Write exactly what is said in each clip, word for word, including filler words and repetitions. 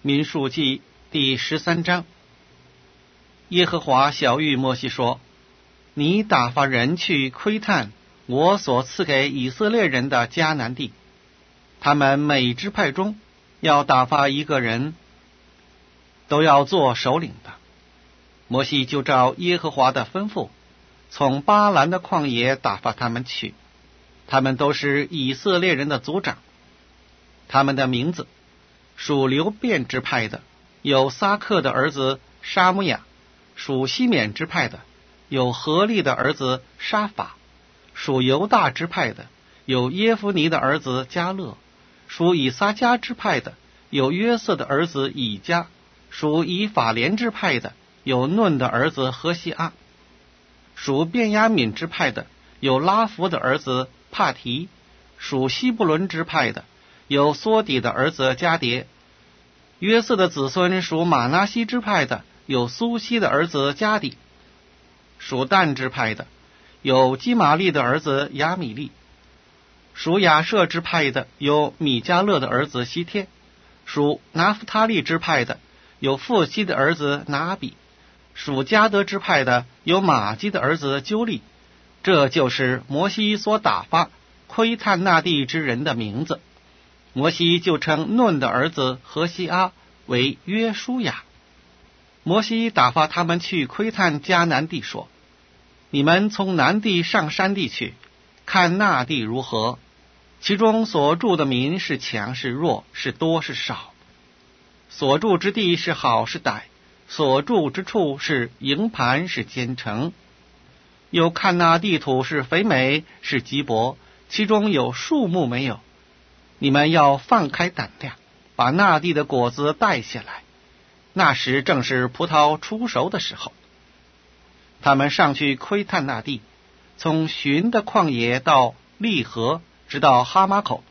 民数记第十三章。耶和华晓谕摩西说：你打发人去窥探我所赐给以色列人的迦南地，他们每支派中要打发一个人，都要做首领的。摩西就照耶和华的吩咐，从巴兰的旷野打发他们去，他们都是以色列人的族长。他们的名字：属流便支派的有撒克的儿子沙姆亚，属西缅支派的有何利的儿子沙法，属犹大支派的有耶夫尼的儿子迦勒，属以撒迦支派的有约瑟的儿子以迦，属以法莲支派的有嫩的儿子何西阿，属便雅悯支派的有拉弗的儿子帕提，属希布伦支派的有梭底的儿子迦迭。约瑟的子孙属马拿西支派的有苏西的儿子迦底，属但支派的有基玛利的儿子亚米利，属亚舍支派的有米迦勒的儿子希天，属拿弗他利支派的有富西的儿子拿比，属迦得支派的有玛基的儿子纠利。这就是摩西所打发窥探那地之人的名字。摩西就称嫩的儿子何西阿为约书亚。摩西打发他们去窥探迦南地，说：你们从南地上山地去，看那地如何，其中所住的民是强是弱，是多是少，所住之地是好是歹，所住之处是营盘是坚城。又看那地土是肥美是瘠薄，其中有树木没有。你们要放开胆量，把那地的果子带下来，那时正是葡萄出熟的时候。他们上去窥探那地，从寻的旷野到利河，直到哈马口。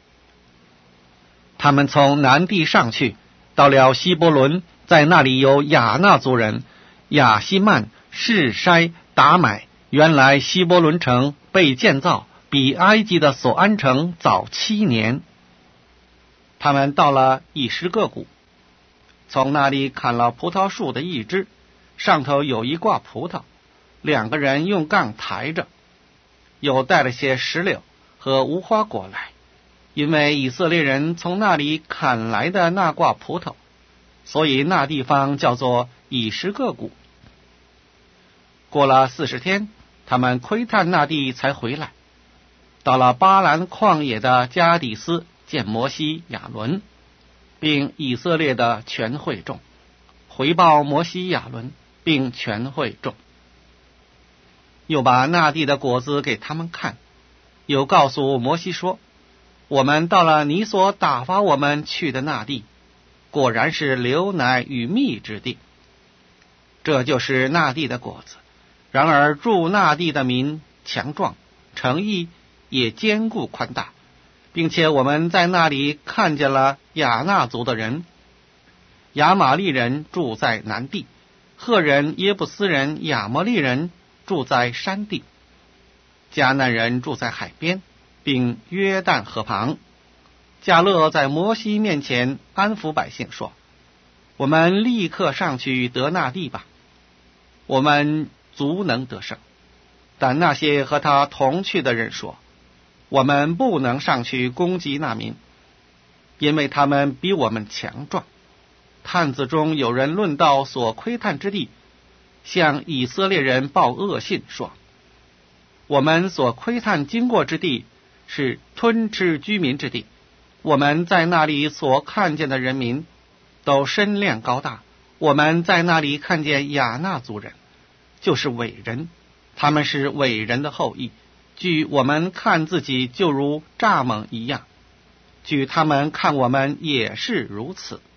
他们从南地上去，到了希伯伦，在那里有亚衲族人亚希曼、示筛、达买。原来希伯伦城被建造比埃及的所安城早七年。他们到了以实各谷，从那里砍了葡萄树的一枝，上头有一挂葡萄，两个人用杠抬着，又带了些石榴和无花果来，因为以色列人从那里砍来的那挂葡萄，所以那地方叫做以实各谷。过了四十天，他们窥探那地才回来，到了巴兰旷野的加底斯，见摩西、亚伦，并以色列的全会众，回报摩西、亚伦，并全会众。又把那地的果子给他们看，又告诉摩西说：我们到了你所打发我们去的那地，果然是流奶与蜜之地，这就是那地的果子。然而住那地的民强壮，诚意也坚固宽大，并且我们在那里看见了亚衲族的人。亚玛利人住在南地，赫人、耶布斯人、亚摩利人住在山地，迦南人住在海边，并约旦河旁。迦勒在摩西面前安抚百姓说：我们立刻上去得那地吧，我们足能得胜。但那些和他同去的人说：我们不能上去攻击那民，因为他们比我们强壮。探子中有人论到所窥探之地，向以色列人报恶信说：我们所窥探经过之地是吞吃居民之地，我们在那里所看见的人民都身量高大，我们在那里看见亚衲族人，就是伟人，他们是伟人的后裔，据我们看自己就如蚱蜢一样，据他们看我们也是如此。